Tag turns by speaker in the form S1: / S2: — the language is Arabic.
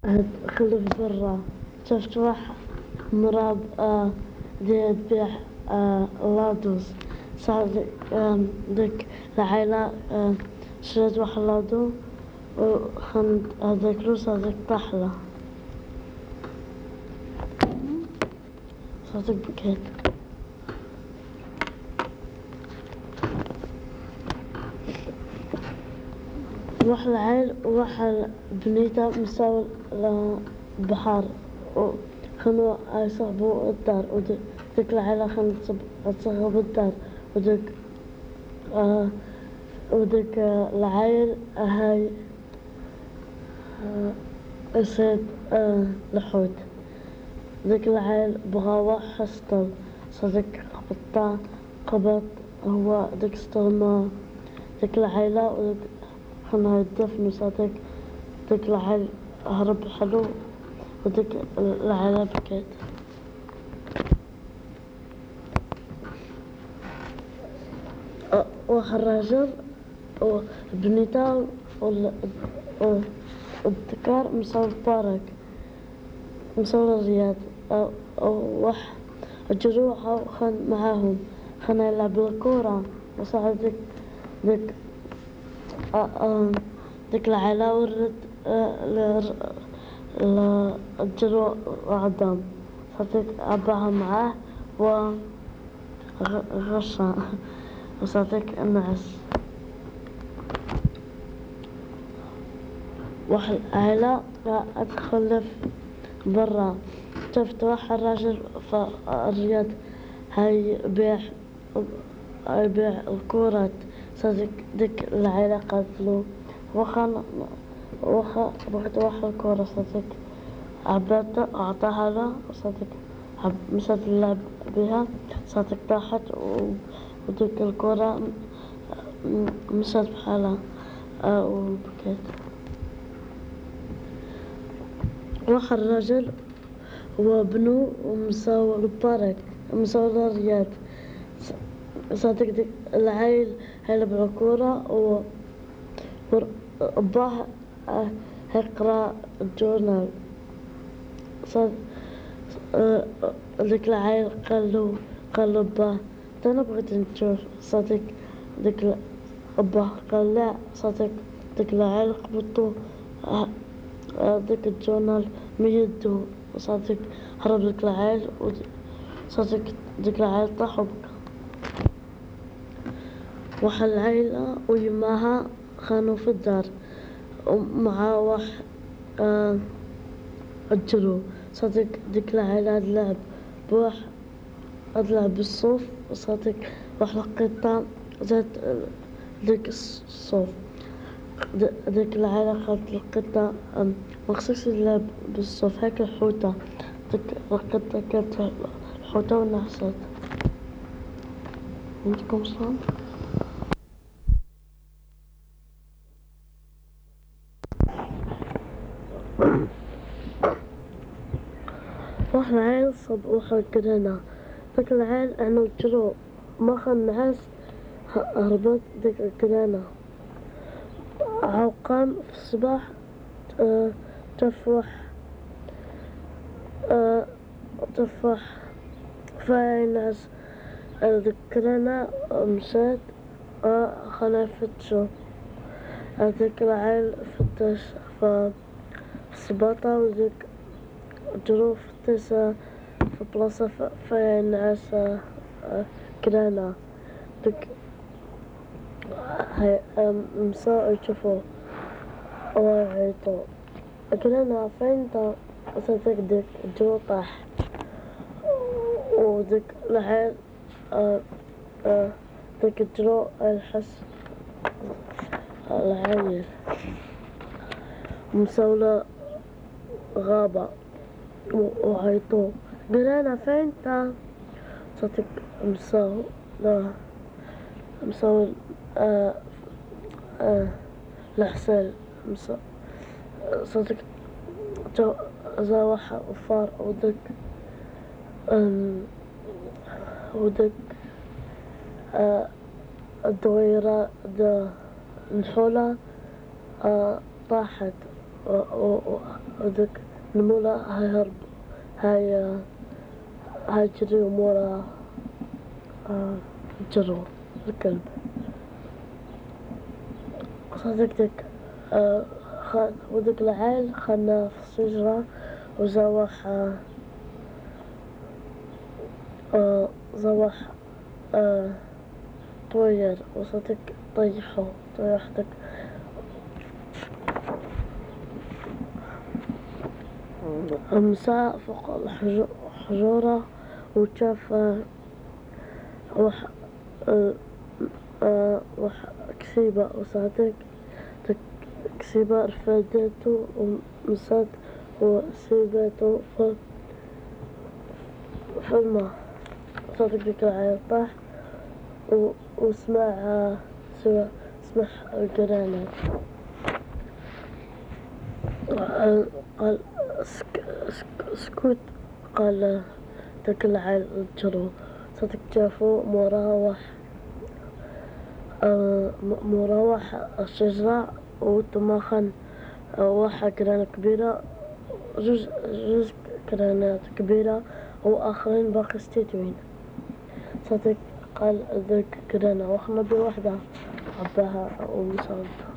S1: عاد خلف برا شفت واحد مراب دي تبيع لادوز صار ديك العائلة شريت واحد لادو وخند هذاك روس هذاك طاحلة صارت بكيت. واحد العيل وواحد بنيته مساوي البحر وكانوا يصغبوا الدار وديك العيلة كانت تصغب الدار وديك العيل هاي يصيد الحوت. ديك العيل بغا واحد يصطاد صديك قبط هو ديك استلم ديك العيلة وديك كانوا يدفنوا صديك ديك العيل هرب حلو وديك العيلة بكيت. واحد راجل وبنيته والدكار مسوي بارك مسوي الرياض واحد جروحه وخان معاهم خان يلعب الكورة وصعد ديك العيلة ورد الجروح عدم صديق عباها معاه وغشها وصديق النعس. واحد العائلة تخلف برا شفت واحد راجل في الرياض هاي يبيع الكورات صديق ديك العائلة قتلو واحد الكورة صديق عباته أعطاها له صديق مشات اللعب بها صديق طاحت وديك الكورة مشات بحالها وبكيت. واحد الرجل وابنه ومساو البارك مساو الرياض صديق ديك العيل هيلعب الكورة وباه هيقرا الجورنال ديك العيل قالو باه انا بغيت نشوف صديق ديك باه قال لا صديق ديك العيل قبضتو ديك الجورنال من يدو صديق هرب ديك العيل صديق ديك العيل طاح وبكى. واحد العيلة ويماها كانوا في الدار ومع واحد أجرو صديق ديك العيلة لعب بواحد لعب بالصوف وصديق واحد القطة زاد ديك الصوف ديك العيلة خلت القطة مخصوص اللعب بالصوف هيك الحوتة ديك القطة كانت الحوتة ونحست. عندكم صوت؟ واحد العيل صب واحد قرينة ديك العيل أنا جرو ما خان نعس هربت ديك القرينة قام في الصباح تفاح فاين ناس ذكرنا مشات خلا فتشو هذاك العيل فتش في السباطة وذيك جرو فتش في بلاصة فاين ناس كرانا ديك هاي مساء يشوفو وعيطو كرانا فين تا صدق ديك جو طاح وديك العيل ديك جرو الحس العيل مسولة غابة وعيطو قرانا فين تا صدق مساو الحسال صدق جو زاوحة وفار ودك الدويرة الحولة طاحت وذاك المولى هيهرب هيجري ورا جرو الكلب. صديقتك وذاك العيل خلنا في الشجرة وزوح طوير وصدق طيح دك مساء فوق الحجورة وشاف كسيبة وصدق كسيبة رفدته ومسات وسيبته في الماء. صدق ديك العيل طاح وسمع القرانة قال اسكت. قال داك العيل الجرو صدق شافو مراوح الشجرة وطماخن واحد قرانة كبيرة جوج قرانات كبيرة وآخرين باقي ستين. صدق قال ذاك قرانة واخنا بوحدة عباها ومصابتها.